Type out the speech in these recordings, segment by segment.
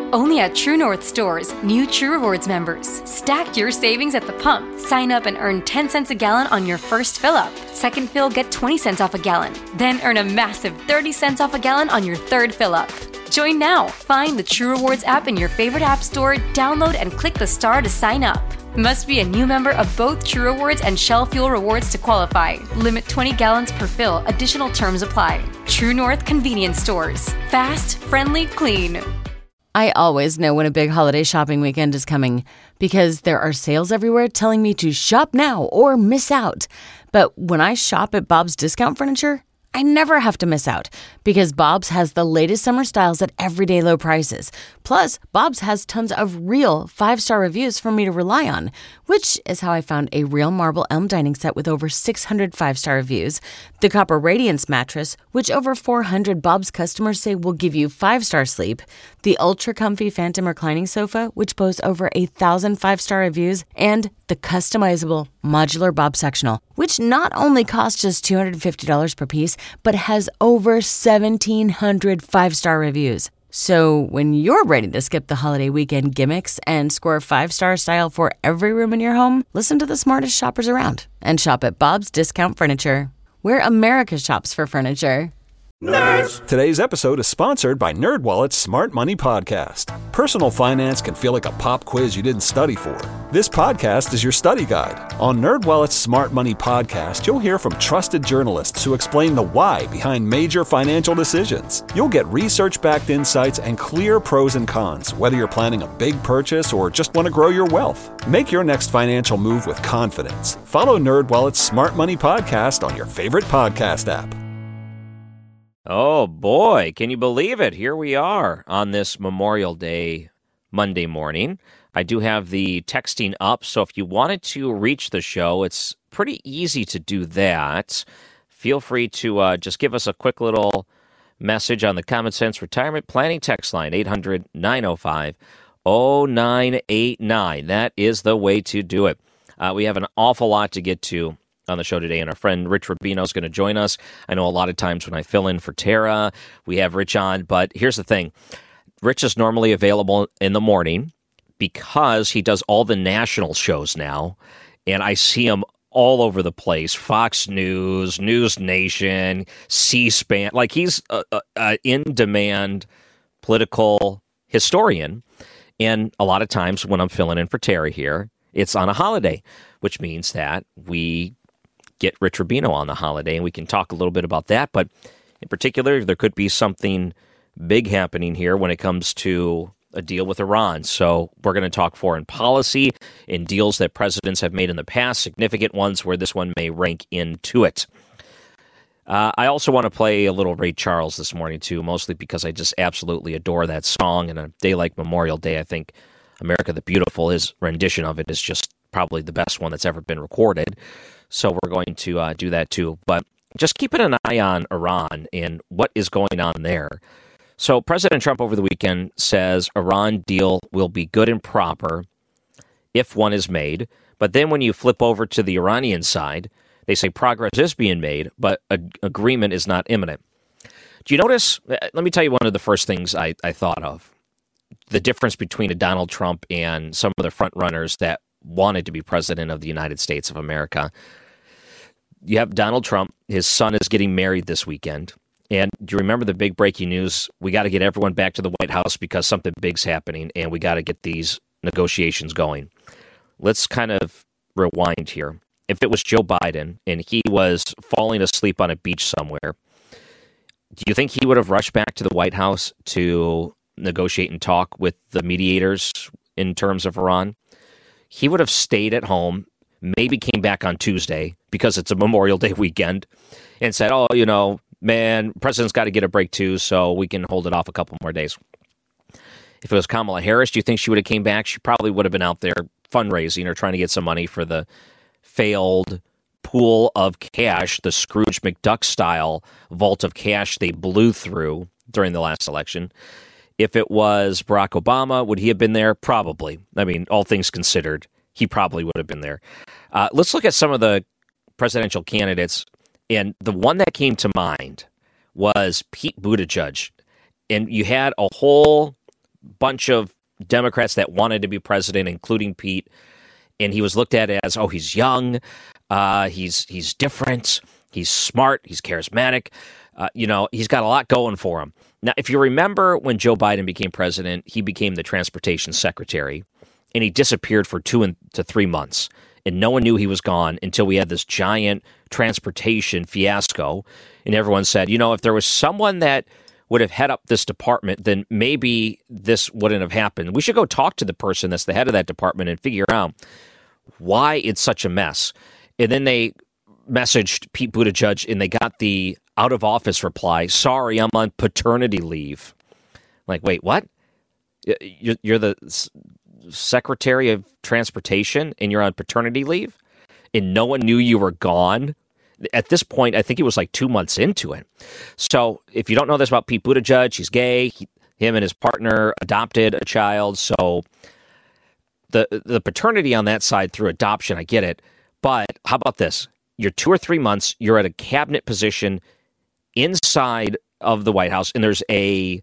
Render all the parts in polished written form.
Only at True North stores, new True Rewards members. Stack your savings at the pump. Sign up and earn 10 cents a gallon on your first fill-up. Second fill, get 20 cents off a gallon. Then earn a massive 30 cents off a gallon on your third fill-up. Join now. Find the True Rewards app in your favorite app store, download and click the star to sign up. Must be a new member of both True Rewards and Shell Fuel Rewards to qualify. Limit 20 gallons per fill. Additional terms apply. True North Convenience Stores. Fast, friendly, clean. I always know when a big holiday shopping weekend is coming because there are sales everywhere telling me to shop now or miss out. But when I shop at Bob's Discount Furniture, I never have to miss out because Bob's has the latest summer styles at everyday low prices. Plus, Bob's has tons of real 5-star reviews for me to rely on, which is how I found a real marble elm dining set with over 600 5-star reviews, the Copper Radiance mattress, which over 400 Bob's customers say will give you 5-star sleep, the ultra comfy Phantom reclining sofa, which boasts over 1,000 5-star reviews, and the customizable modular Bob sectional, which not only costs just $250 per piece, but has over 1,700 5-star reviews. So when you're ready to skip the holiday weekend gimmicks and score 5-star style for every room in your home, listen to the smartest shoppers around and shop at Bob's Discount Furniture, where America shops for furniture. Nerds! Today's episode is sponsored by NerdWallet's Smart Money Podcast. Personal finance can feel like a pop quiz you didn't study for. This podcast is your study guide. On NerdWallet's Smart Money Podcast, you'll hear from trusted journalists who explain the why behind major financial decisions. You'll get research-backed insights and clear pros and cons, whether you're planning a big purchase or just want to grow your wealth. Make your next financial move with confidence. Follow NerdWallet's Smart Money Podcast on your favorite podcast app. Oh, boy, can you believe it? Here we are on this Memorial Day Monday morning. I do have the texting up, so if you wanted to reach the show, it's pretty easy to do that. Feel free to just give us a quick little message on the Common Sense Retirement Planning text line, 800-905-0989. That is the way to do it. We have an awful lot to get to on the show today, and our friend Rich Rubino is going to join us. I know a lot of times when I fill in for Tara, we have Rich on, but here's the thing. Rich is normally available in the morning because he does all the national shows now, and I see him all over the place. Fox News, News Nation, C-SPAN. Like, he's an in-demand political historian, and a lot of times when I'm filling in for Tara here, it's on a holiday, which means that we get Rich Rubino on the holiday, and we can talk a little bit about that. But in particular, there could be something big happening here when it comes to a deal with Iran. So we're going to talk foreign policy and deals that presidents have made in the past, significant ones where this one may rank into it. I also want to play a little Ray Charles this morning, too, mostly because I just absolutely adore that song. And a day like Memorial Day, I think America the Beautiful, his rendition of it is just probably the best one that's ever been recorded. So we're going to do that too. But just keeping an eye on Iran and what is going on there. So President Trump over the weekend says Iran deal will be good and proper if one is made. But then when you flip over to the Iranian side, they say progress is being made, but agreement is not imminent. Do you notice? Let me tell you one of the first things I thought of. The difference between a Donald Trump and some of the front runners that wanted to be president of the United States of America. You have Donald Trump. His son is getting married this weekend. And do you remember the big breaking news? We got to get everyone back to the White House because something big's happening, and we got to get these negotiations going. Let's kind of rewind here. If it was Joe Biden and he was falling asleep on a beach somewhere, do you think he would have rushed back to the White House to negotiate and talk with the mediators in terms of Iran? He would have stayed at home, maybe came back on Tuesday because it's a Memorial Day weekend, and said, oh, you know, man, president's got to get a break too, so we can hold it off a couple more days. If it was Kamala Harris, do you think she would have came back? She probably would have been out there fundraising or trying to get some money for the failed pool of cash, the Scrooge McDuck style vault of cash they blew through during the last election. If it was Barack Obama, would he have been there? Probably. I mean, all things considered, he probably would have been there. Let's look at some of the presidential candidates. And the one that came to mind was Pete Buttigieg. And you had a whole bunch of Democrats that wanted to be president, including Pete, and he was looked at as, oh, he's young, he's different, he's smart, he's charismatic, he's got a lot going for him. Now, if you remember when Joe Biden became president, he became the transportation secretary, and he disappeared for 2 to 3 months, and no one knew he was gone until we had this giant transportation fiasco, and everyone said, if there was someone that would have head up this department, then maybe this wouldn't have happened. We should go talk to the person that's the head of that department and figure out why it's such a mess. And then they messaged Pete Buttigieg, and they got the out-of-office reply, sorry, I'm on paternity leave. Like, wait, what? You're the Secretary of Transportation, and you're on paternity leave? And no one knew you were gone? At this point, I think it was like 2 months into it. So if you don't know this about Pete Buttigieg, he's gay. Him and his partner adopted a child. So the paternity on that side through adoption, I get it. But how about this? You're 2 or 3 months. You're at a cabinet position inside of the White House, and there's a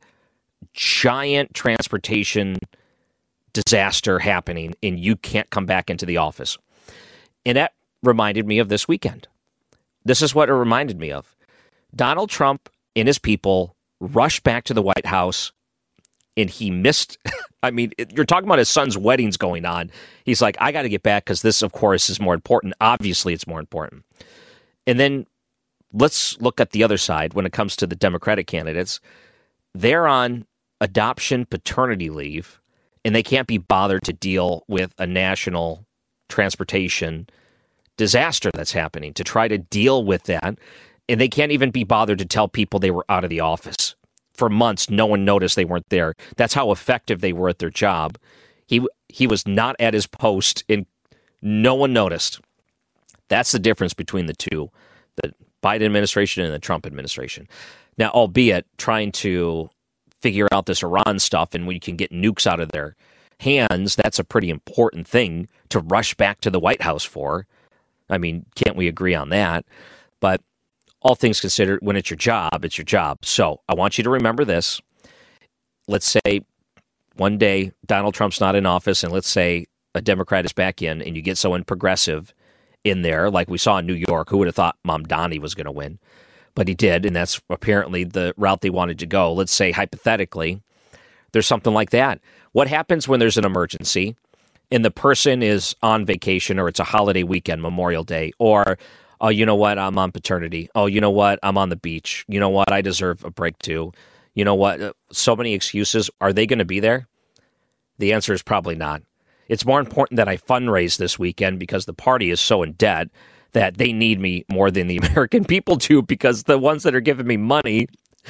giant transportation disaster happening, and you can't come back into the office. And that reminded me of this weekend. This is what it reminded me of. Donald Trump and his people rushed back to the White House, and he missed. I mean, you're talking about his son's weddings going on. He's like, I got to get back because this, of course, is more important. Obviously, it's more important. And then let's look at the other side when it comes to the Democratic candidates. They're on adoption paternity leave, and they can't be bothered to deal with a national transportation disaster that's happening, to try to deal with that. And they can't even be bothered to tell people they were out of the office. For months, no one noticed they weren't there. That's how effective they were at their job. He was not at his post, and no one noticed. That's the difference between the two, the Biden administration and the Trump administration. Now, albeit trying to figure out this Iran stuff and we can get nukes out of their hands, that's a pretty important thing to rush back to the White House for. I mean, can't we agree on that? But all things considered, when it's your job, it's your job. So I want you to remember this. Let's say one day Donald Trump's not in office, and let's say a Democrat is back in, and you get someone progressive in there, like we saw in New York. Who would have thought Mamdani was going to win? But he did, and that's apparently the route they wanted to go. Let's say, hypothetically, there's something like that. What happens when there's an emergency and the person is on vacation, or it's a holiday weekend, Memorial Day, or, oh, you know what, I'm on paternity. Oh, you know what, I'm on the beach. You know what, I deserve a break too. You know what, so many excuses. Are they going to be there? The answer is probably not. It's more important that I fundraise this weekend because the party is so in debt that they need me more than the American people do, because the ones that are giving me money,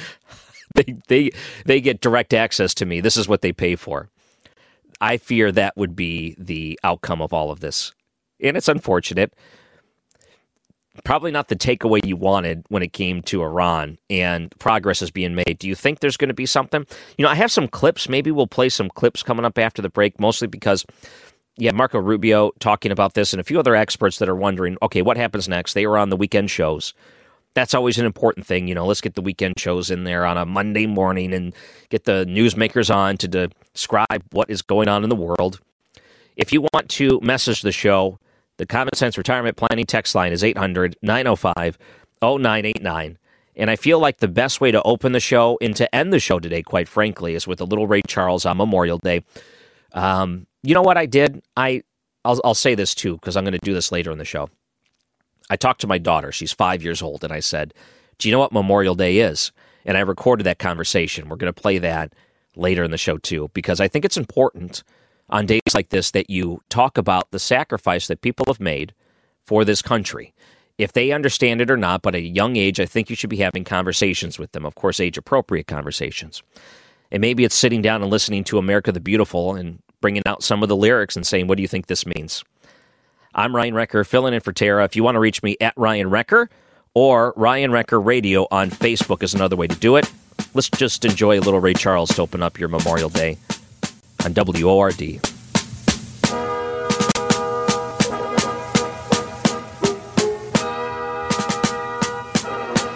they get direct access to me. This is what they pay for. I fear that would be the outcome of all of this. And it's unfortunate. Probably not the takeaway you wanted when it came to Iran, and progress is being made. Do you think there's going to be something? I have some clips. Maybe we'll play some clips coming up after the break, mostly because Marco Rubio talking about this and a few other experts that are wondering, okay, what happens next? They were on the weekend shows. That's always an important thing. Let's get the weekend shows in there on a Monday morning and get the newsmakers on to describe what is going on in the world. If you want to message the show, the Common Sense Retirement Planning text line is 800-905-0989. And I feel like the best way to open the show and to end the show today, quite frankly, is with a little Ray Charles on Memorial Day. You know what I did? I'll say this too, because I'm going to do this later in the show. I talked to my daughter. She's 5 years old. And I said, do you know what Memorial Day is? And I recorded that conversation. We're going to play that later in the show too, because I think it's important on days like this that you talk about the sacrifice that people have made for this country. If they understand it or not, but at a young age, I think you should be having conversations with them. Of course, age-appropriate conversations. And maybe it's sitting down and listening to America the Beautiful and bringing out some of the lyrics and saying, what do you think this means? I'm Ryan Recker, filling in for Tara. If you want to reach me, at Ryan Recker, or Ryan Recker Radio on Facebook is another way to do it. Let's just enjoy a little Ray Charles to open up your Memorial Day on WORD.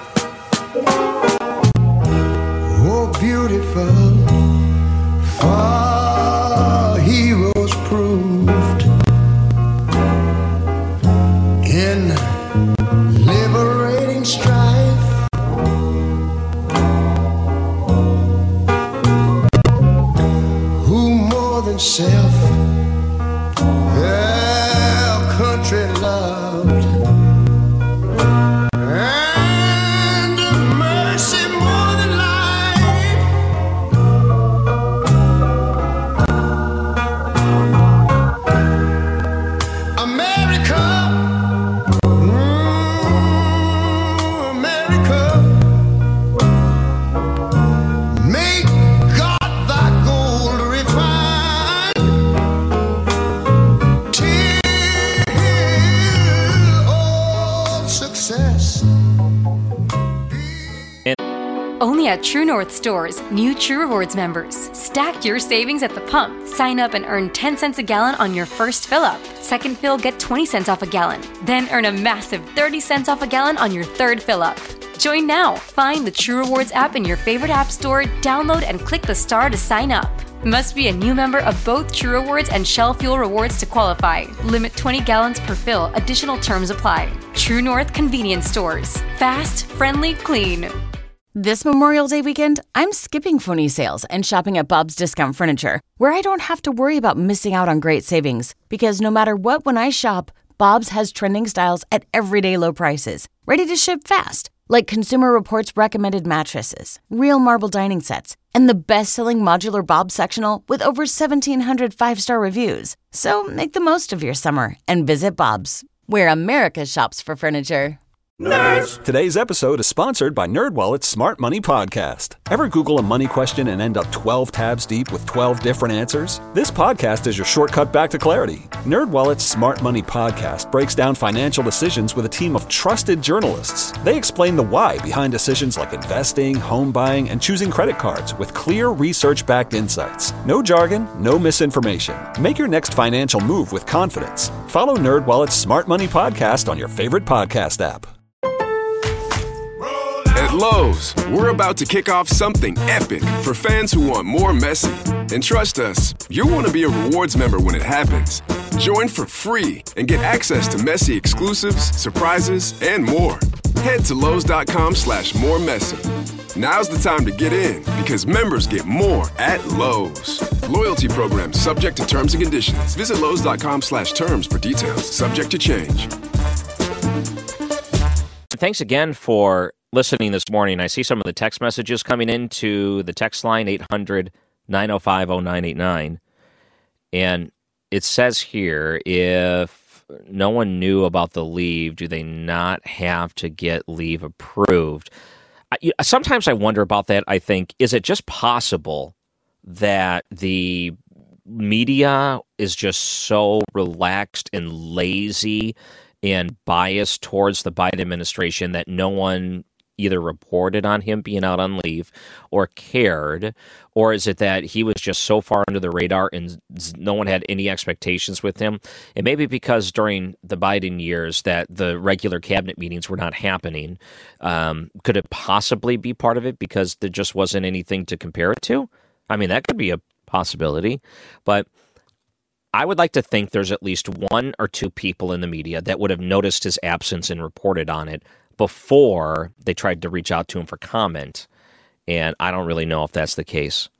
Oh, beautiful, far himself. Yeah, country loved and mercy more than life. America, America, make God thy gold refined till all success. Only at True North stores, new True Rewards members. Stack your savings at the pump. Sign up and earn 10 cents a gallon on your first fill up. Second fill, get 20 cents off a gallon. Then earn a massive 30 cents off a gallon on your third fill up. Join now. Find the True Rewards app in your favorite app store, download and click the star to sign up. Must be a new member of both True Rewards and Shell Fuel Rewards to qualify. Limit 20 gallons per fill. Additional terms apply. True North Convenience Stores. Fast, friendly, clean. This Memorial Day weekend, I'm skipping phony sales and shopping at Bob's Discount Furniture, where I don't have to worry about missing out on great savings. Because no matter what, when I shop, Bob's has trending styles at everyday low prices, ready to ship fast. Like Consumer Reports recommended mattresses, real marble dining sets, and the best-selling modular Bob's sectional with over 1,700 five-star reviews. So make the most of your summer and visit Bob's, where America shops for furniture. Nerds! Today's episode is sponsored by NerdWallet's Smart Money Podcast. Ever Google a money question and end up 12 tabs deep with 12 different answers? This podcast is your shortcut back to clarity. NerdWallet's Smart Money Podcast breaks down financial decisions with a team of trusted journalists. They explain the why behind decisions like investing, home buying, and choosing credit cards with clear research-backed insights. No jargon, no misinformation. Make your next financial move with confidence. Follow NerdWallet's Smart Money Podcast on your favorite podcast app. At Lowe's, we're about to kick off something epic for fans who want more Messi. And trust us, you'll want to be a rewards member when it happens. Join for free and get access to Messi exclusives, surprises, and more. Head to Lowe's.com/moremessy. Now's the time to get in because members get more at Lowe's. Loyalty program subject to terms and conditions. Visit Lowe's.com/terms for details. Subject to change. Thanks again for listening this morning. I see some of the text messages coming into the text line, 800-905-0989. And it says here, if no one knew about the leave, do they not have to get leave approved? Sometimes I wonder about that. I think, is it just possible that the media is just so relaxed and lazy and biased towards the Biden administration that no one either reported on him being out on leave or cared? Or is it that he was just so far under the radar and no one had any expectations with him? And maybe because during the Biden years that the regular cabinet meetings were not happening. Could it possibly be part of it because there just wasn't anything to compare it to? I mean, that could be a possibility. But I would like to think there's at least one or two people in the media that would have noticed his absence and reported on it before they tried to reach out to him for comment. And I don't really know if that's the case.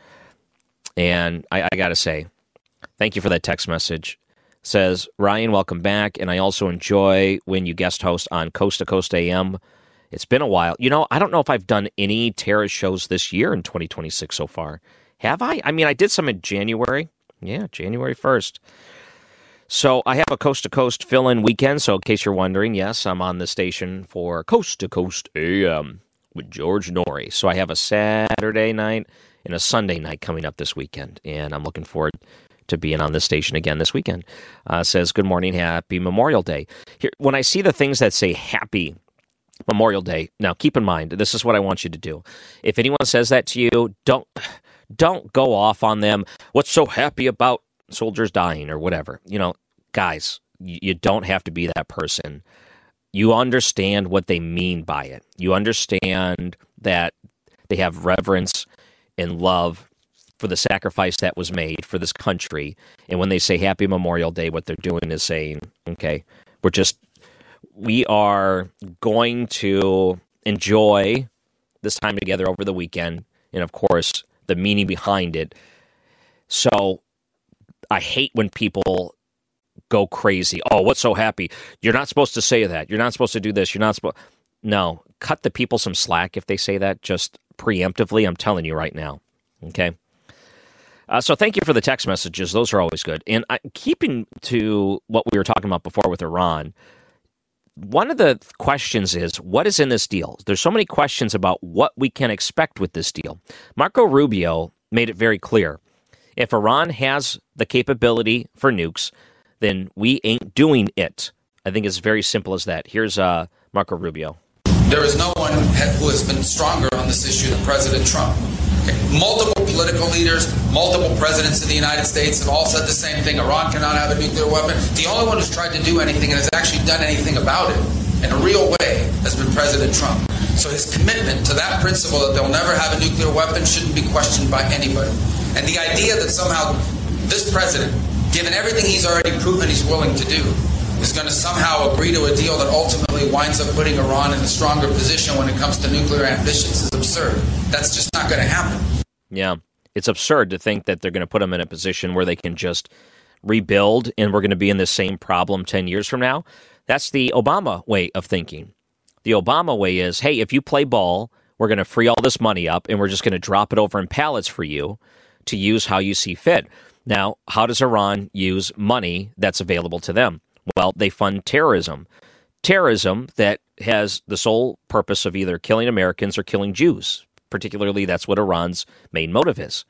And I got to say, thank you for that text message. It says, Ryan, welcome back. And I also enjoy when you guest host on Coast to Coast AM. It's been a while. You know, I don't know if I've done any Tara shows this year in 2026 so far. Have I? I mean, I did some in January. Yeah, January 1st. So I have a Coast to Coast fill-in weekend. So in case you're wondering, yes, I'm on the station for Coast to Coast AM with George Norrie. So I have a Saturday night and a Sunday night coming up this weekend. And I'm looking forward to being on this station again this weekend. Says, good morning, happy Memorial Day. Here, when I see the things that say happy Memorial Day, now keep in mind, this is what I want you to do. If anyone says that to you, don't go off on them. What's so happy about soldiers dying or whatever? You know, guys, you don't have to be that person. You understand what they mean by it. You understand that they have reverence and love for the sacrifice that was made for this country. And when they say Happy Memorial Day, what they're doing is saying, okay, we are going to enjoy this time together over the weekend. And of course, the meaning behind it. So I hate when people go crazy. Oh, what's so happy? You're not supposed to say that. You're not supposed to do this. You're not supposed... No, cut the people some slack if they say that just preemptively. I'm telling you right now. Okay? So thank you for the text messages. Those are always good. And keeping to what we were talking about before with Iran, one of the questions is, what is in this deal? There's so many questions about what we can expect with this deal. Marco Rubio made it very clear. If Iran has the capability for nukes, then we ain't doing it. I think it's very simple as that. Here's Marco Rubio. There is no one who has been stronger on this issue than President Trump. Okay. Multiple political leaders, multiple presidents in the United States have all said the same thing. Iran cannot have a nuclear weapon. The only one who's tried to do anything and has actually done anything about it in a real way has been President Trump. So his commitment to that principle that they'll never have a nuclear weapon shouldn't be questioned by anybody. And the idea that somehow this president, given everything he's already proven he's willing to do, is going to somehow agree to a deal that ultimately winds up putting Iran in a stronger position when it comes to nuclear ambitions is absurd. That's just not going to happen. Yeah, it's absurd to think that they're going to put them in a position where they can just rebuild and we're going to be in the same problem 10 years from now. That's the Obama way of thinking. The Obama way is, hey, if you play ball, we're going to free all this money up and we're just going to drop it over in pallets for you to use how you see fit. Now, how does Iran use money that's available to them? Well, they fund terrorism. Terrorism that has the sole purpose of either killing Americans or killing Jews. Particularly, that's what Iran's main motive is.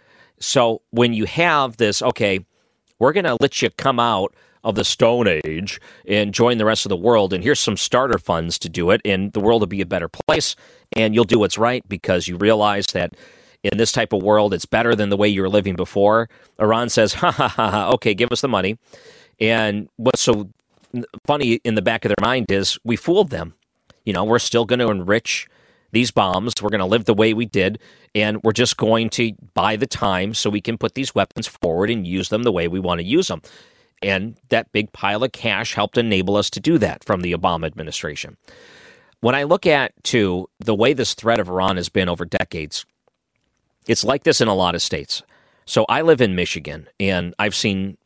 So when you have this, okay, we're going to let you come out of the Stone Age and join the rest of the world, and here's some starter funds to do it, and the world will be a better place, and you'll do what's right because you realize that in this type of world, it's better than the way you were living before. Iran says, ha, ha, ha, ha, okay, give us the money. And what's so funny in the back of their mind is we fooled them. You know, we're still going to enrich these bombs. We're going to live the way we did, and we're just going to buy the time so we can put these weapons forward and use them the way we want to use them. And that big pile of cash helped enable us to do that from the Obama administration. When I look at, too, the way this threat of Iran has been over decades, it's like this in a lot of states. So I live in Michigan, and I've seen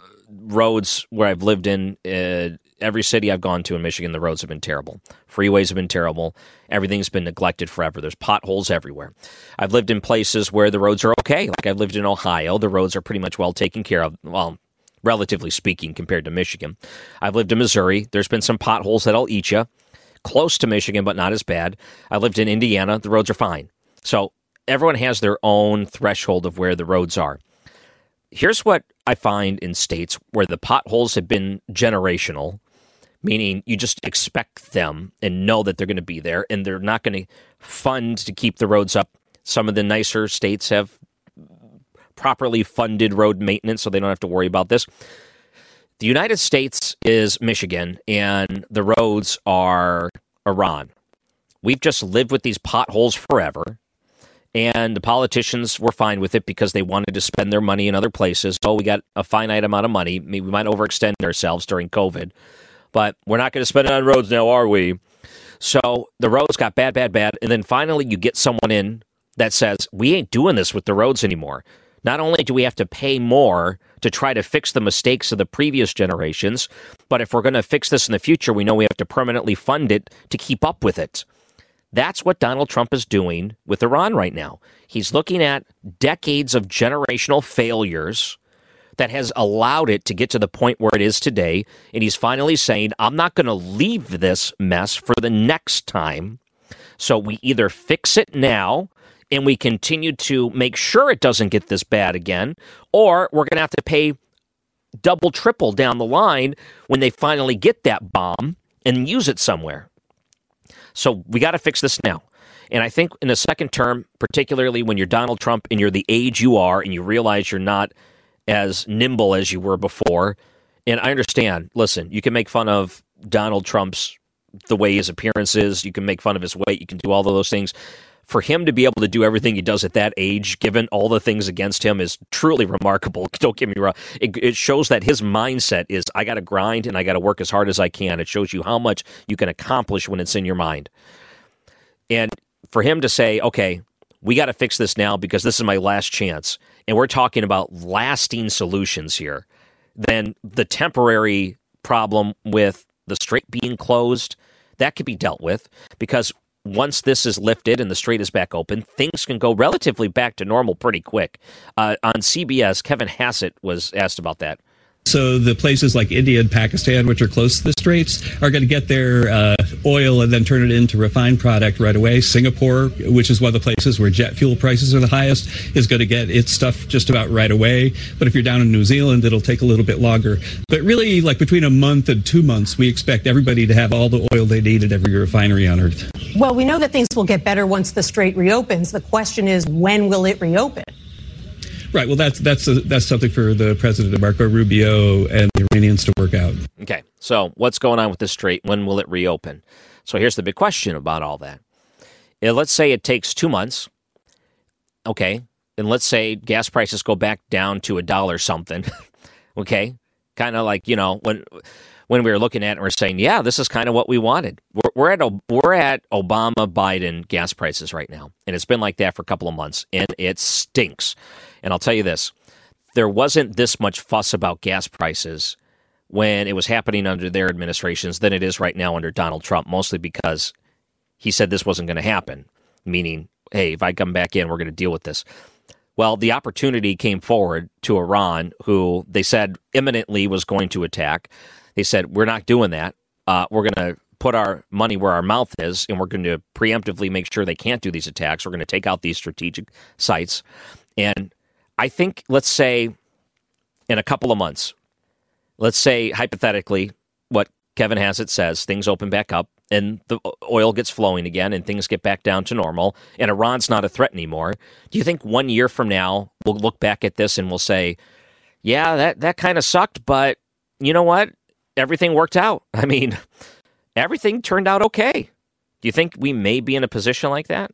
roads where I've lived in every city I've gone to in Michigan, the roads have been terrible. Freeways have been terrible. Everything's been neglected forever. There's potholes everywhere. I've lived in places where the roads are okay. Like I've lived in Ohio. The roads are pretty much well taken care of. Well, relatively speaking, compared to Michigan. I've lived in Missouri. There's been some potholes that'll eat you. Close to Michigan, but not as bad. I lived in Indiana. The roads are fine. So everyone has their own threshold of where the roads are. Here's what I find in states where the potholes have been generational, meaning you just expect them and know that they're going to be there, and they're not going to fund to keep the roads up. Some of the nicer states have properly funded road maintenance, so they don't have to worry about this. The United States is Michigan, and the roads are Iran. We've just lived with these potholes forever. And the politicians were fine with it because they wanted to spend their money in other places. Oh, we got a finite amount of money. Maybe we might overextend ourselves during COVID. But we're not going to spend it on roads now, are we? So the roads got bad. And then finally you get someone in that says, we ain't doing this with the roads anymore. Not only do we have to pay more to try to fix the mistakes of the previous generations, but if we're going to fix this in the future, we know we have to permanently fund it to keep up with it. That's what Donald Trump is doing with Iran right now. He's looking at decades of generational failures that has allowed it to get to the point where it is today. And he's finally saying, I'm not going to leave this mess for the next time. So we either fix it now and we continue to make sure it doesn't get this bad again, or we're going to have to pay double, triple down the line when they finally get that bomb and use it somewhere. So we got to fix this now. And I think in the second term, particularly when you're Donald Trump and you're the age you are and you realize you're not as nimble as you were before. And I understand, listen, you can make fun of Donald Trump's, the way his appearance is. You can make fun of his weight. You can do all of those things. For him to be able to do everything he does at that age, given all the things against him, is truly remarkable. Don't get me wrong. It shows that his mindset is, I got to grind and I got to work as hard as I can. It shows you how much you can accomplish when it's in your mind. And for him to say, okay, we got to fix this now because this is my last chance, and we're talking about lasting solutions here, then the temporary problem with the strait being closed, that could be dealt with, because once this is lifted and the strait is back open, things can go relatively back to normal pretty quick. On CBS, Kevin Hassett was asked about that. So the places like India and Pakistan, which are close to the straits, are going to get their oil and then turn it into refined product right away. Singapore, which is one of the places where jet fuel prices are the highest, is going to get its stuff just about right away. But if you're down in New Zealand, it'll take a little bit longer. But really, like between a month and 2 months, we expect everybody to have all the oil they need at every refinery on Earth. Well, we know that things will get better once the strait reopens. The question is, when will it reopen? Right. Well, that's something for the president, Marco Rubio, and the Iranians to work out. Okay. So what's going on with this strait? When will it reopen? So here's the big question about all that. Let's say it takes 2 months. Okay. And let's say gas prices go back down to $1 something. Okay. Kind of like, when we were looking at it and we're saying, yeah, this is kind of what we wanted. We're at Obama-Biden gas prices right now. And it's been like that for a couple of months. And it stinks. And I'll tell you this, there wasn't this much fuss about gas prices when it was happening under their administrations than it is right now under Donald Trump, mostly because he said this wasn't going to happen, meaning, hey, if I come back in, we're going to deal with this. Well, the opportunity came forward to Iran, who they said imminently was going to attack. They said, we're not doing that. We're going to put our money where our mouth is, and we're going to preemptively make sure they can't do these attacks. We're going to take out these strategic sites. And I think, let's say, in a couple of months, let's say, hypothetically, what Kevin Hassett says, things open back up, and the oil gets flowing again, and things get back down to normal, and Iran's not a threat anymore. Do you think 1 year from now, we'll look back at this and we'll say, yeah, that kind of sucked, but you know what? Everything worked out. I mean, everything turned out okay. Do you think we may be in a position like that?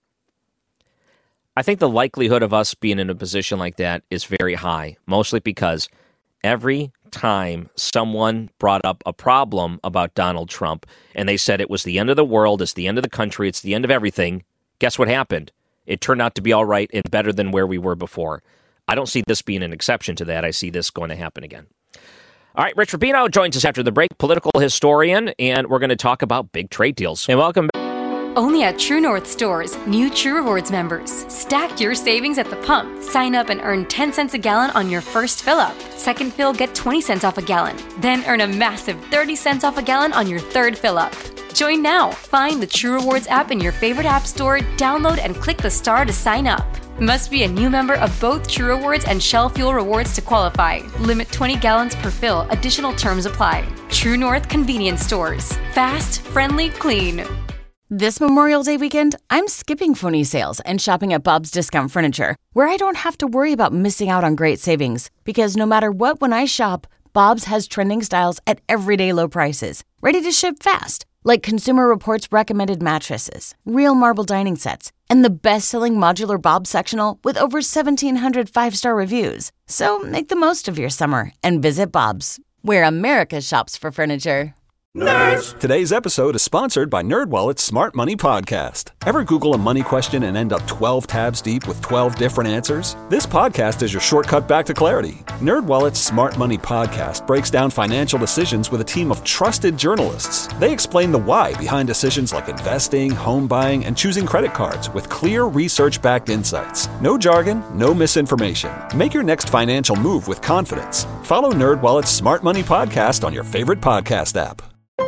I think the likelihood of us being in a position like that is very high, mostly because every time someone brought up a problem about Donald Trump and they said it was the end of the world, it's the end of the country, it's the end of everything, guess what happened? It turned out to be all right and better than where we were before. I don't see this being an exception to that. I see this going to happen again. All right, Rich Rubino joins us after the break, political historian, and we're going to talk about big trade deals. And welcome back. Only at True North stores, new True Rewards members. Stack your savings at the pump. Sign up and earn 10 cents a gallon on your first fill-up. Second fill, get 20 cents off a gallon. Then earn a massive 30 cents off a gallon on your third fill-up. Join now. Find the True Rewards app in your favorite app store, download and click the star to sign up. Must be a new member of both True Rewards and Shell Fuel Rewards to qualify. Limit 20 gallons per fill. Additional terms apply. True North Convenience Stores. Fast, friendly, clean. This Memorial Day weekend, I'm skipping phony sales and shopping at Bob's Discount Furniture, where I don't have to worry about missing out on great savings. Because no matter what, when I shop, Bob's has trending styles at everyday low prices, ready to ship fast. Like Consumer Reports recommended mattresses, real marble dining sets, and the best-selling modular Bob's sectional with over 1,700 five-star reviews. So make the most of your summer and visit Bob's, where America shops for furniture. Nerds! Today's episode is sponsored by NerdWallet's Smart Money Podcast. Ever Google a money question and end up 12 tabs deep with 12 different answers? This podcast is your shortcut back to clarity. NerdWallet's Smart Money Podcast breaks down financial decisions with a team of trusted journalists. They explain the why behind decisions like investing, home buying, and choosing credit cards with clear research-backed insights. No jargon, no misinformation. Make your next financial move with confidence. Follow NerdWallet's Smart Money Podcast on your favorite podcast app.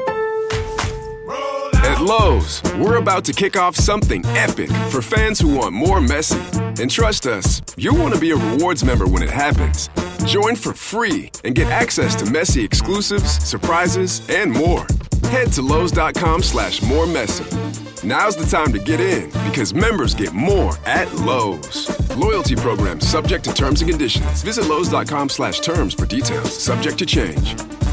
At Lowe's, we're about to kick off something epic for fans who want more Messi. And trust us, you'll want to be a rewards member when it happens. Join for free and get access to Messi exclusives, surprises, and more. Head to Lowe's.com/moremessy. Now's the time to get in because members get more at Lowe's. Loyalty program subject to terms and conditions. Visit Lowe's.com/terms for details. Subject to change.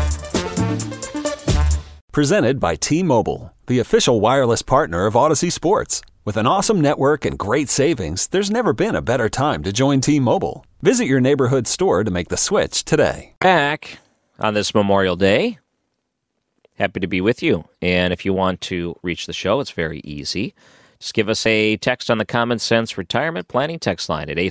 Presented by T-Mobile, the official wireless partner of Odyssey Sports. With an awesome network and great savings, there's never been a better time to join T-Mobile. Visit your neighborhood store to make the switch today. Back on this Memorial Day. Happy to be with you. And if you want to reach the show, it's very easy. Just give us a text on the Common Sense Retirement Planning text line at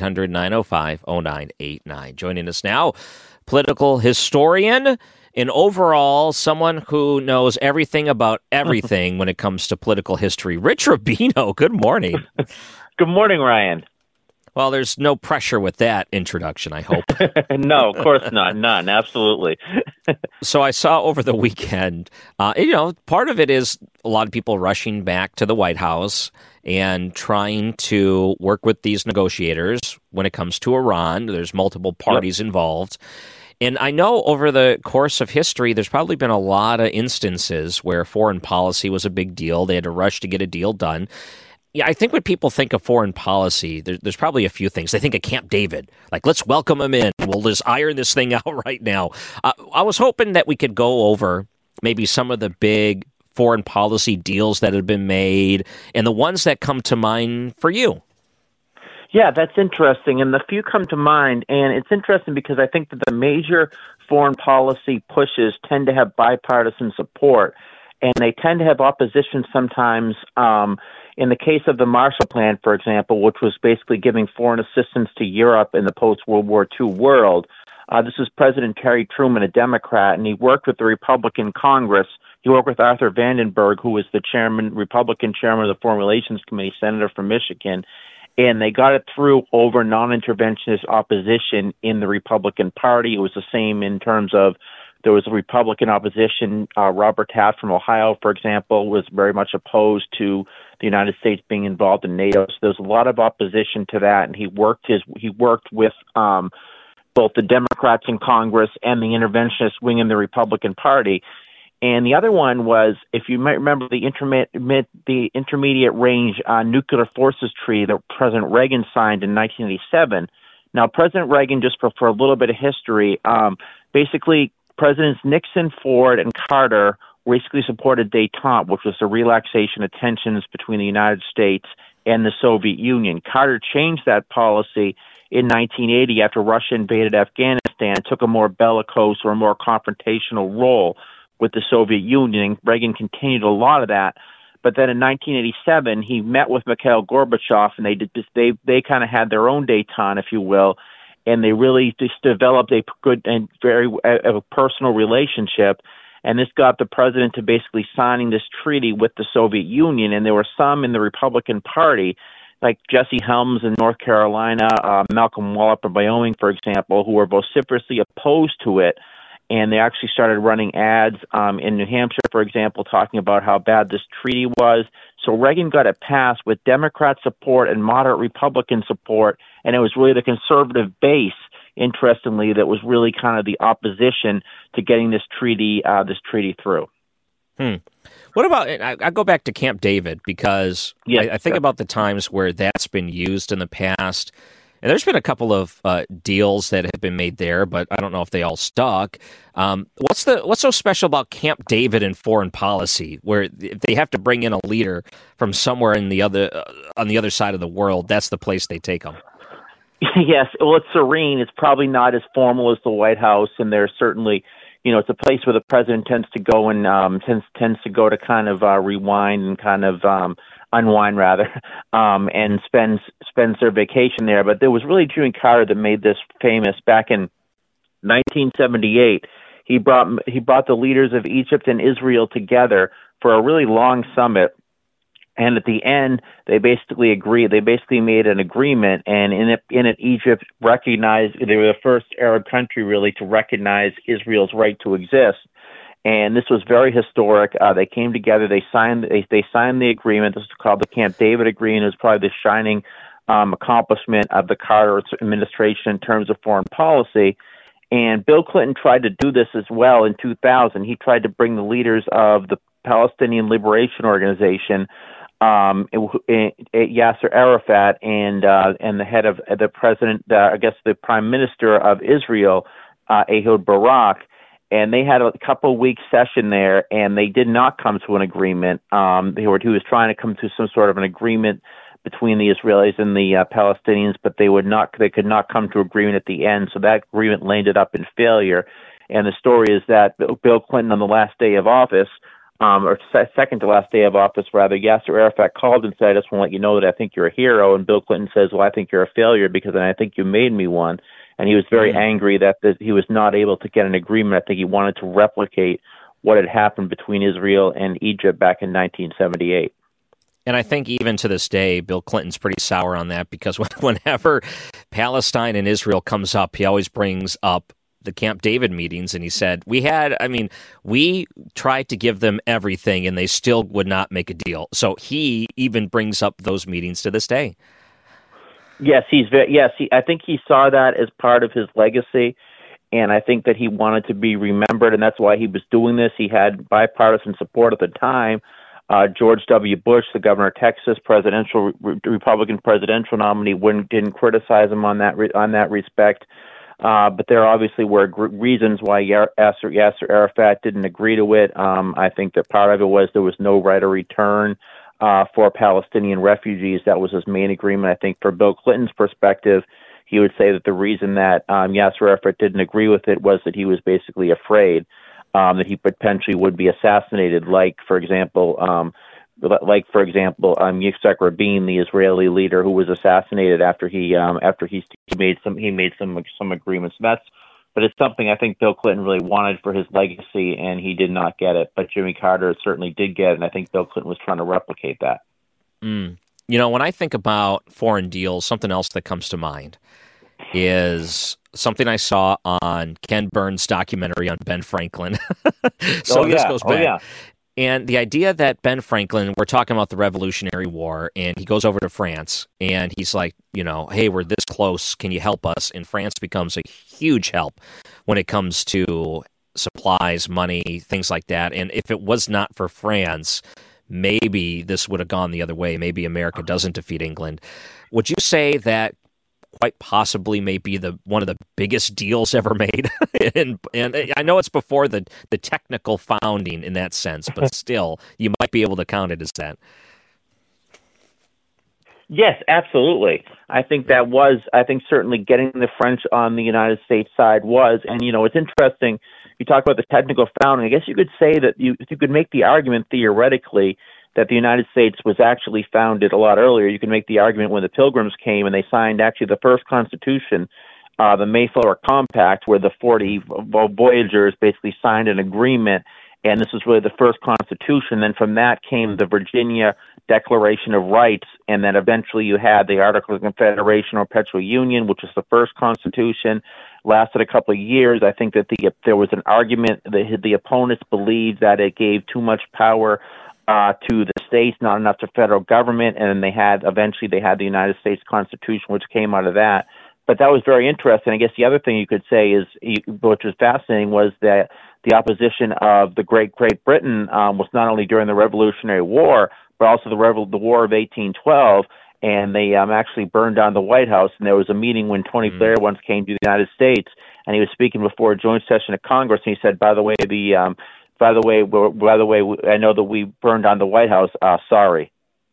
800-905-0989. Joining us now, political historian and overall someone who knows everything about everything when it comes to political history, Rich Rubino. Good morning. Good morning, Ryan. Well, there's no pressure with that introduction, I hope. No, of course not. None. Absolutely. So I saw over the weekend, part of it is a lot of people rushing back to the White House and trying to work with these negotiators when it comes to Iran. There's multiple parties involved. And I know over the course of history, there's probably been a lot of instances where foreign policy was a big deal. They had to rush to get a deal done. Yeah, I think when people think of foreign policy, there's probably a few things. They think of Camp David, like, let's welcome him in. We'll just iron this thing out right now. I was hoping that we could go over maybe some of the big foreign policy deals that have been made and the ones that come to mind for you. Yeah, that's interesting. And the few come to mind. And it's interesting because I think that the major foreign policy pushes tend to have bipartisan support. And they tend to have opposition sometimes. In the case of the Marshall Plan, for example, which was basically giving foreign assistance to Europe in the post-World War II world, this was President Harry Truman, a Democrat, and he worked with the Republican Congress. He worked with Arthur Vandenberg, who was the Republican chairman of the Foreign Relations Committee, senator from Michigan, and they got it through over non-interventionist opposition in the Republican Party. It was the same in terms of there was a Republican opposition. Robert Taft from Ohio, for example, was very much opposed to the United States being involved in NATO. So there's a lot of opposition to that, and he worked with both the Democrats in Congress and the interventionist wing in the Republican Party. And the other one was, if you might remember, the Intermediate Range Nuclear Forces Treaty that President Reagan signed in 1987. Now, President Reagan, just for a little bit of history, basically Presidents Nixon, Ford, and Carter basically supported détente, which was the relaxation of tensions between the United States and the Soviet Union. Carter changed that policy in 1980 after Russia invaded Afghanistan, took a more bellicose or a more confrontational role with the Soviet Union. Reagan continued a lot of that. But then in 1987, he met with Mikhail Gorbachev, and they kind of had their own détente, if you will, and they really just developed a good and very personal relationship. And this got the president to basically signing this treaty with the Soviet Union. And there were some in the Republican Party, like Jesse Helms in North Carolina, Malcolm Wallop in Wyoming, for example, who were vociferously opposed to it. And they actually started running ads in New Hampshire, for example, talking about how bad this treaty was. So Reagan got it passed with Democrat support and moderate Republican support, and it was really the conservative base, interestingly, that was really kind of the opposition to getting this treaty through. What about, I go back to Camp David because I think about the times where that's been used in the past. And there's been a couple of deals that have been made there, but I don't know if they all stuck. What's so special about Camp David in foreign policy, where if they have to bring in a leader from somewhere on the other side of the world, that's the place they take them? Yes, well, it's serene. It's probably not as formal as the White House, and there's certainly, it's a place where the president tends to go and tends to go to kind of rewind and kind of unwind rather, and spends their vacation there. But there was really Jimmy Carter that made this famous back in 1978. He brought the leaders of Egypt and Israel together for a really long summit. And at the end, they basically agreed. They basically made an agreement, and in it, Egypt recognized they were the first Arab country really to recognize Israel's right to exist. And this was very historic. They came together. They signed the agreement. This is called the Camp David Agreement. It was probably the shining accomplishment of the Carter administration in terms of foreign policy. And Bill Clinton tried to do this as well in 2000. He tried to bring the leaders of the Palestinian Liberation Organization, Yasser Arafat, and the head of the president, the prime minister of Israel, Ehud Barak. And they had a couple-week session there, and they did not come to an agreement. He was trying to come to some sort of an agreement between the Israelis and the Palestinians, but they could not come to agreement at the end. So that agreement landed up in failure. And the story is that Bill Clinton, on the last day of office, second to last day of office, rather, Yasser Arafat called and said, I just want to let you know that I think you're a hero. And Bill Clinton says, well, I think you're a failure because I think you made me one. And he was very angry that he was not able to get an agreement. I think he wanted to replicate what had happened between Israel and Egypt back in 1978. And I think even to this day, Bill Clinton's pretty sour on that because whenever Palestine and Israel comes up, he always brings up the Camp David meetings, and he said, we tried to give them everything, and they still would not make a deal. So he even brings up those meetings to this day. Yes, I think he saw that as part of his legacy, and I think that he wanted to be remembered, and that's why he was doing this. He had bipartisan support at the time. George W. Bush, the governor of Texas, Republican presidential nominee, didn't criticize him on that respect. But there obviously were reasons why Yasser Arafat didn't agree to it. I think that part of it was there was no right of return for Palestinian refugees. That was his main agreement. I think for Bill Clinton's perspective, he would say that the reason that Yasser Arafat didn't agree with it was that he was basically afraid that he potentially would be assassinated, like, for example, Yitzhak Rabin, the Israeli leader who was assassinated after he made some agreements. But it's something I think Bill Clinton really wanted for his legacy, and he did not get it. But Jimmy Carter certainly did get it, and I think Bill Clinton was trying to replicate that. You know, when I think about foreign deals, something else that comes to mind is something I saw on Ken Burns' documentary on Ben Franklin. This goes back. Oh, yeah. And the idea that Ben Franklin, we're talking about the Revolutionary War, and he goes over to France, and he's like, hey, we're this close. Can you help us? And France becomes a huge help when it comes to supplies, money, things like that. And if it was not for France, maybe this would have gone the other way. Maybe America doesn't defeat England. Would you say that quite possibly may be one of the biggest deals ever made? and I know it's before the technical founding in that sense, but still, you might be able to count it as that. Yes, absolutely. I think certainly getting the French on the United States side was, and it's interesting, you talk about the technical founding, I guess you could say that you could make the argument theoretically that the United States was actually founded a lot earlier. You can make the argument when the Pilgrims came and they signed actually the first Constitution, the Mayflower Compact, where the 40 voyagers basically signed an agreement, and this was really the first Constitution. Then from that came the Virginia Declaration of Rights, and then eventually you had the Articles of Confederation or Perpetual Union, which was the first Constitution. Lasted a couple of years. I think that there was an argument that the opponents believed that it gave too much power to the states, not enough to federal government, and then they had the United States Constitution, which came out of that. But that was very interesting. I guess the other thing you could say is, which was fascinating, was that the opposition of the Great Britain was not only during the Revolutionary War, but also the War of 1812, and they actually burned down the White House. And there was a meeting when Tony Blair once came to the United States, and he was speaking before a joint session of Congress, and he said, By the way, I know that we burned down the White House. Sorry.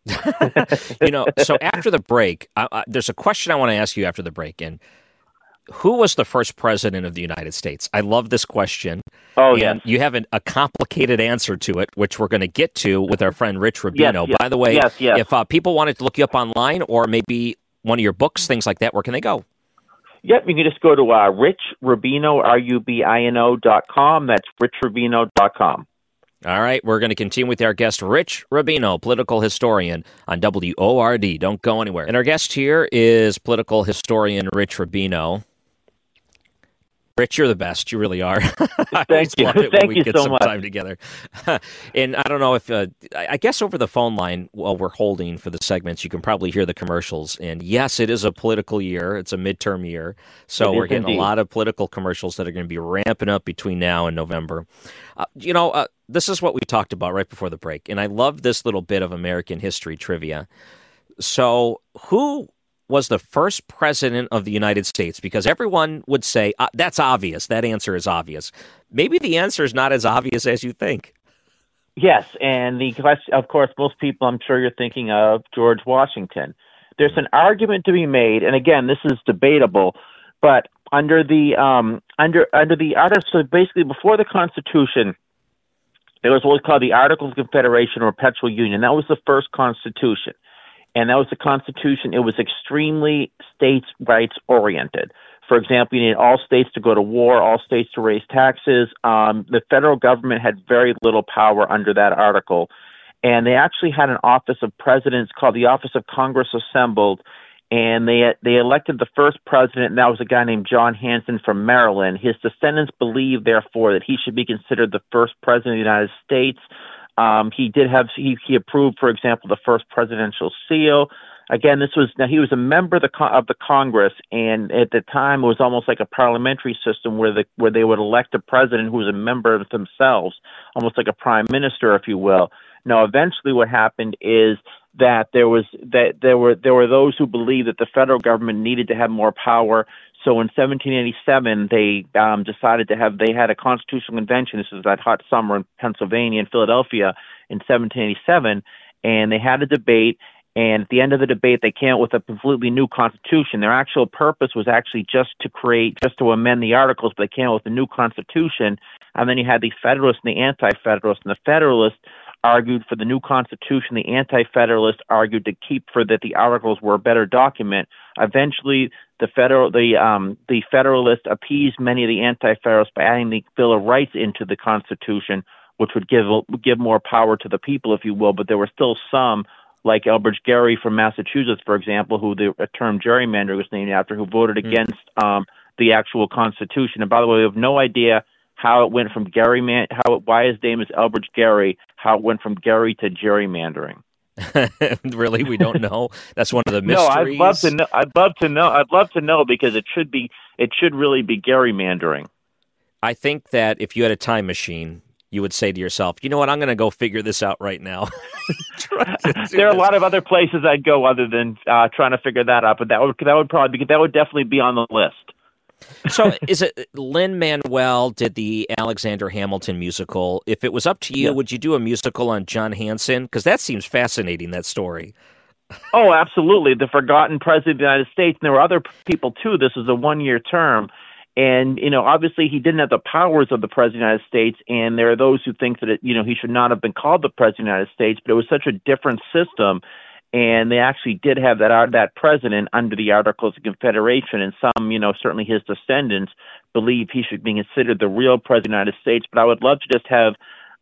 So after the break, there's a question I want to ask you after the break. And who was the first president of the United States? I love this question. Oh, yeah. You have a complicated answer to it, which we're going to get to with our friend Rich Rubino. By the way, if people wanted to look you up online or maybe one of your books, things like that, where can they go? Yep, you can just go to Rich Rubino, RUBINO.com. That's richrubino.com. All right, we're going to continue with our guest, Rich Rubino, political historian on WORD. Don't go anywhere. And our guest here is political historian Rich Rubino. Rich, you're the best. You really are. Thank you. Thank you so much. Time together. And I don't know if, I guess over the phone line while we're holding for the segments, you can probably hear the commercials. And yes, it is a political year. It's a midterm year. So we're getting a lot of political commercials that are going to be ramping up between now and November. This is what we talked about right before the break. And I love this little bit of American history trivia. So who was the first president of the United States? Because everyone would say, that's obvious. That answer is obvious. Maybe the answer is not as obvious as you think. Yes, and the question, of course, most people, I'm sure you're thinking of George Washington. There's an argument to be made, and again, this is debatable, but under the so basically before the Constitution, there was what was called the Articles of Confederation or Perpetual Union. That was the first constitution. And that was the Constitution. It was extremely states' rights oriented. For example, you needed all states to go to war, all states to raise taxes. The federal government had very little power under that article. And they actually had an office of presidents called the Office of Congress Assembled. And they elected the first president, and that was a guy named John Hanson from Maryland. His descendants believed, therefore, that he should be considered the first president of the United States. He approved, for example, the first presidential seal. Again, he was a member of the Congress, and at the time it was almost like a parliamentary system where they would elect a president who was a member of themselves, almost like a prime minister, if you will. Now, eventually, what happened is that there were those who believed that the federal government needed to have more power. So in 1787, they decided they had a constitutional convention. This was that hot summer in Pennsylvania and Philadelphia in 1787, and they had a debate. And at the end of the debate, they came up with a completely new constitution. Their actual purpose was actually just to amend the articles, but they came up with a new constitution. And then you had the Federalists and the Anti-Federalists, and the Federalists argued for the new constitution. The Anti-Federalists argued that the articles were a better document. Eventually, the Federalists appeased many of the Anti-Federalists by adding the Bill of Rights into the Constitution, which would give more power to the people, if you will. But there were still some, like Elbridge Gerry from Massachusetts, for example, who the term gerrymander was named after, who voted against the actual Constitution. And by the way, we have no idea how it went from why his name is Elbridge Gerry, how it went from Gerry to gerrymandering. Really, we don't know. That's one of the mysteries. No, I'd love to know because it should really be gerrymandering. I think that if you had a time machine, you would say to yourself, you know what, I'm going to go figure this out right now. There are a lot of other places I'd go other than trying to figure that out, but that would definitely be on the list. So is it Lin-Manuel did the Alexander Hamilton musical? If it was up to you, would you do a musical on John Hanson? Because that seems fascinating, that story. Oh, absolutely. The forgotten president of the United States. And there were other people, too. This was a one-year term. And, obviously he didn't have the powers of the president of the United States. And there are those who think that, he should not have been called the president of the United States. But it was such a different system. And they actually did have that president under the Articles of Confederation, and some, certainly his descendants believe he should be considered the real president of the United States. But I would love to just have,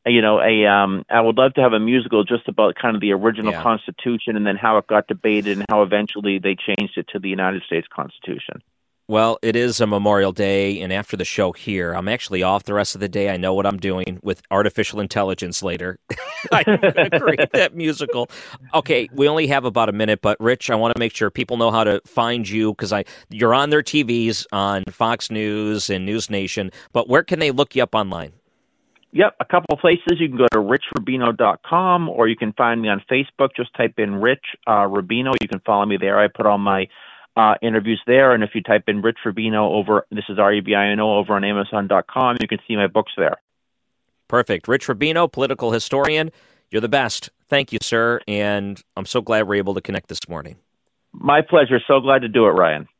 I would love to have a musical just about kind of the original Constitution and then how it got debated and how eventually they changed it to the United States Constitution. Well, it is a Memorial Day, and after the show here, I'm actually off the rest of the day. I know what I'm doing with artificial intelligence later. I'm going to create that musical. Okay, we only have about a minute, but Rich, I want to make sure people know how to find you, because you're on their TVs on Fox News and News Nation, but where can they look you up online? Yep, a couple of places. You can go to richrubino.com, or you can find me on Facebook. Just type in Rich Rubino. You can follow me there. I put all my interviews there, and if you type in Rich Rubino this is Rubino over on Amazon.com, you can see my books there. Perfect. Rich Rubino, political historian. You're the best. Thank you, sir, and I'm so glad we're able to connect this morning. My pleasure. So glad to do it, Ryan.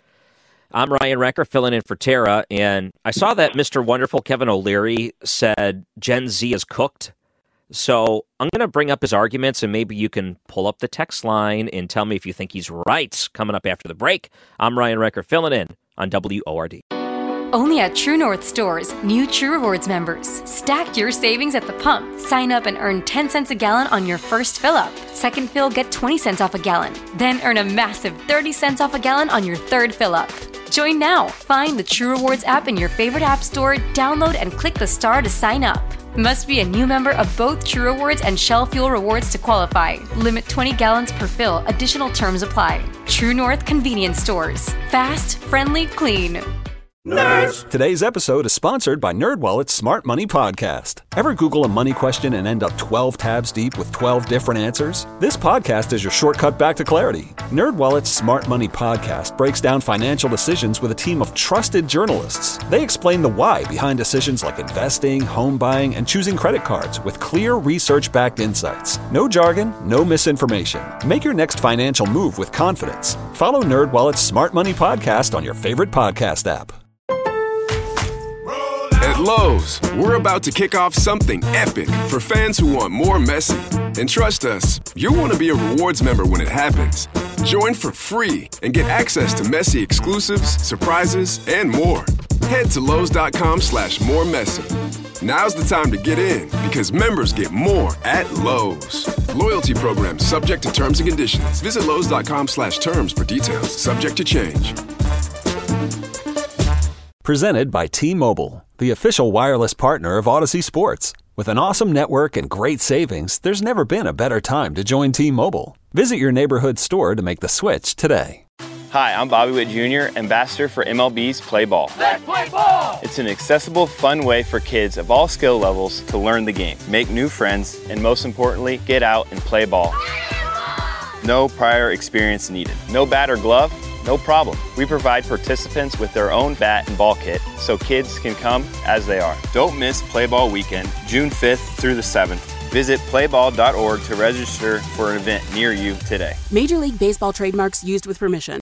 I'm Ryan Recker, filling in for Tara, and I saw that Mr. Wonderful Kevin O'Leary said Gen Z is cooked. So I'm going to bring up his arguments, and maybe you can pull up the text line and tell me if you think he's right. Coming up after the break, I'm Ryan Recker, filling in on WORD. Only at True North stores, new True Rewards members. Stack your savings at the pump. Sign up and earn 10 cents a gallon on your first fill-up. Second fill, get 20 cents off a gallon. Then earn a massive 30 cents off a gallon on your third fill-up. Join now. Find the True Rewards app in your favorite app store, download and click the star to sign up. Must be a new member of both True Rewards and Shell Fuel Rewards to qualify. Limit 20 gallons per fill. Additional terms apply. True North Convenience Stores. Fast, friendly, clean. Nerds! Today's episode is sponsored by NerdWallet's Smart Money Podcast. Ever Google a money question and end up 12 tabs deep with 12 different answers? This podcast is your shortcut back to clarity. NerdWallet's Smart Money Podcast breaks down financial decisions with a team of trusted journalists. They explain the why behind decisions like investing, home buying, and choosing credit cards with clear research-backed insights. No jargon, no misinformation. Make your next financial move with confidence. Follow NerdWallet's Smart Money Podcast on your favorite podcast app. At At Lowe's, we're about to kick off something epic for fans who want more Messi. And trust us, you'll want to be a rewards member when it happens. Join for free and get access to Messi exclusives, surprises, and more. Head to Lowe's.com/moremessy. Now's the time to get in because members get more at Lowe's. Loyalty program subject to terms and conditions. Visit Lowe's.com/terms for details. Subject to change. Presented by T-Mobile, the official wireless partner of Odyssey Sports. With an awesome network and great savings, there's never been a better time to join T-Mobile. Visit your neighborhood store to make the switch today. Hi, I'm Bobby Witt Jr., ambassador for MLB's Play Ball. Let's play ball! It's an accessible, fun way for kids of all skill levels to learn the game, make new friends, and most importantly, get out and play ball. No prior experience needed. No bat or glove? No problem. We provide participants with their own bat and ball kit so kids can come as they are. Don't miss Play Ball Weekend, June 5th through the 7th. Visit playball.org to register for an event near you today. Major League Baseball trademarks used with permission.